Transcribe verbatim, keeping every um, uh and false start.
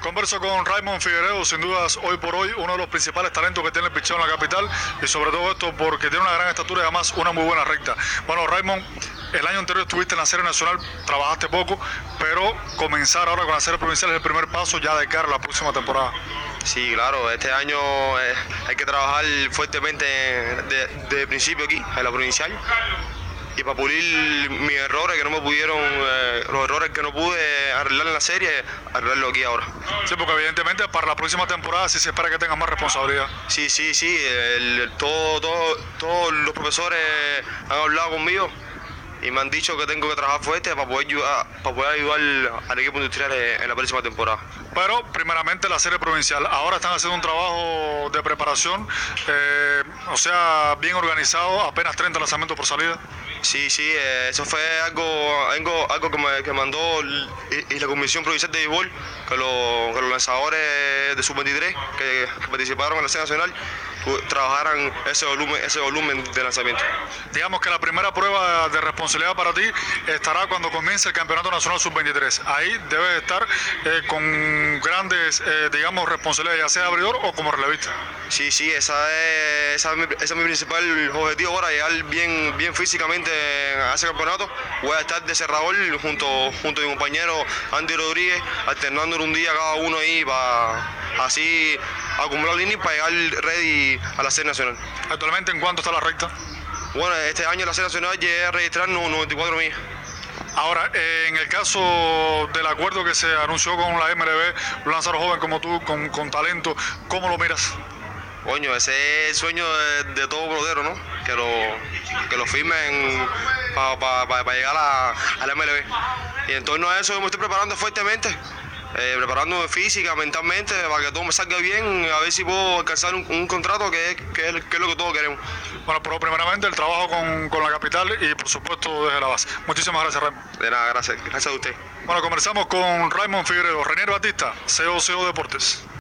Converso con Raymond Figueredo, sin dudas hoy por hoy uno de los principales talentos que tiene el picheo en la capital, y sobre todo esto porque tiene una gran estatura y además una muy buena recta. Bueno, Raymond, el año anterior estuviste en la Serie Nacional, trabajaste poco, pero comenzar ahora con la Serie Provincial es el primer paso ya de cara a la próxima temporada. Sí, claro, este año eh, hay que trabajar fuertemente desde de, de principio aquí, en la provincial. Y para pulir mis errores que no me pudieron, eh, los errores que no pude arreglar en la serie, arreglarlo aquí ahora. Sí, porque evidentemente para la próxima temporada sí se espera que tengas más responsabilidad. Sí, sí, sí, el, todo, todo, todos los profesores han hablado conmigo y me han dicho que tengo que trabajar fuerte para poder ayudar, para poder ayudar al equipo industrial en la próxima temporada. Pero primeramente la Serie Provincial, ahora están haciendo un trabajo de preparación, eh, o sea, bien organizado, apenas treinta lanzamientos por salida. Sí, sí, eh, eso fue algo, algo, algo que me que mandó y, y la Comisión Provincial de Béisbol, que, lo, que los lanzadores de sub veintitrés que, que participaron en la Serie Nacional trabajaran ese volumen, ese volumen de lanzamiento. Digamos que la primera prueba de responsabilidad para ti estará cuando comience el Campeonato Nacional sub veintitrés. Ahí debes estar eh, con grandes, eh, digamos, responsabilidades, ya sea abridor o como relevista. Sí, sí, esa es, esa es, mi, ese es mi principal objetivo ahora, llegar bien, bien físicamente a ese campeonato. Voy a estar de cerrador junto, junto a mi compañero Andy Rodríguez, alternando un día cada uno ahí para así acumular líneas para llegar ready a la Serie Nacional. ¿Actualmente en cuánto está la recta? Bueno, este año en la Serie Nacional llegué a registrar noventa y cuatro millas. Ahora, eh, en el caso del acuerdo que se anunció con la M L B, un lanzador joven como tú, con, con talento, ¿cómo lo miras? Coño, ese es el sueño de, de todo pelotero, ¿no? Que lo, que lo firmen para pa, pa, pa llegar a, a la M L B. Y en torno a eso yo me estoy preparando fuertemente, eh, preparándome física, mentalmente, para que todo me salga bien, a ver si puedo alcanzar un, un contrato que es, que, es, que es lo que todos queremos. Bueno, pero primeramente el trabajo con, con la capital y por supuesto desde la base. Muchísimas gracias, Raymond. De nada, gracias, gracias a usted. Bueno, conversamos con Raymond Figueredo, Renier Batista, C E O, C E O Deportes.